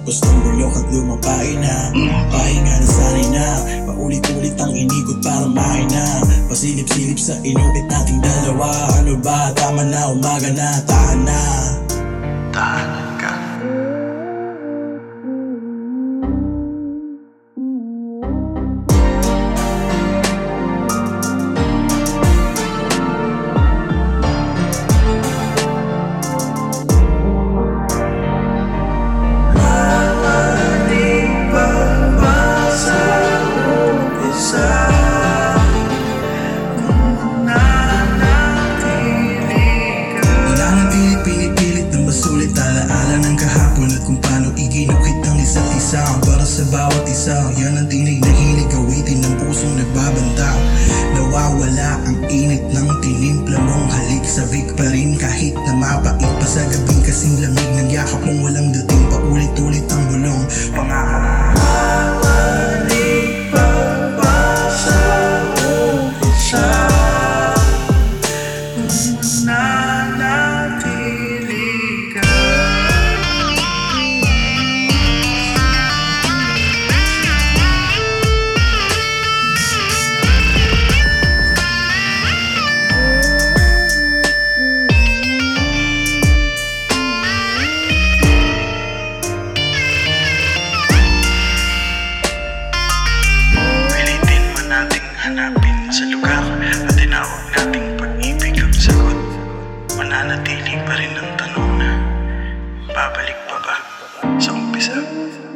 Pagkatapos ng bulok at lumapain na, pahinga na sanay na, paulit-ulit ang inigot para mahina. Pasilip-silip sa inukit nating dalawa. Ano ba? Tama na, umaga na, tahan na. Tahanan ka. Sulit alaala ng kahapon at kung paano iginukit ng isa't isa. Para sa bawat isa, yan ang tinig na hilig awitin ng pusong nagbabanta. Nawawala ang init ng tinimpla mong halik. Sabik pa rin kahit na mapait pa sa gabing kasing lamig ng yakap mong walang dating. Paulit-ulit ang bulong pangako. Mabalik pa ba sa umpisa? Hanapin sa lugar at tinawag nating pag-ibig ang sagot. Mananatili pa rin ang tanong na babalik pa ba sa umpisa?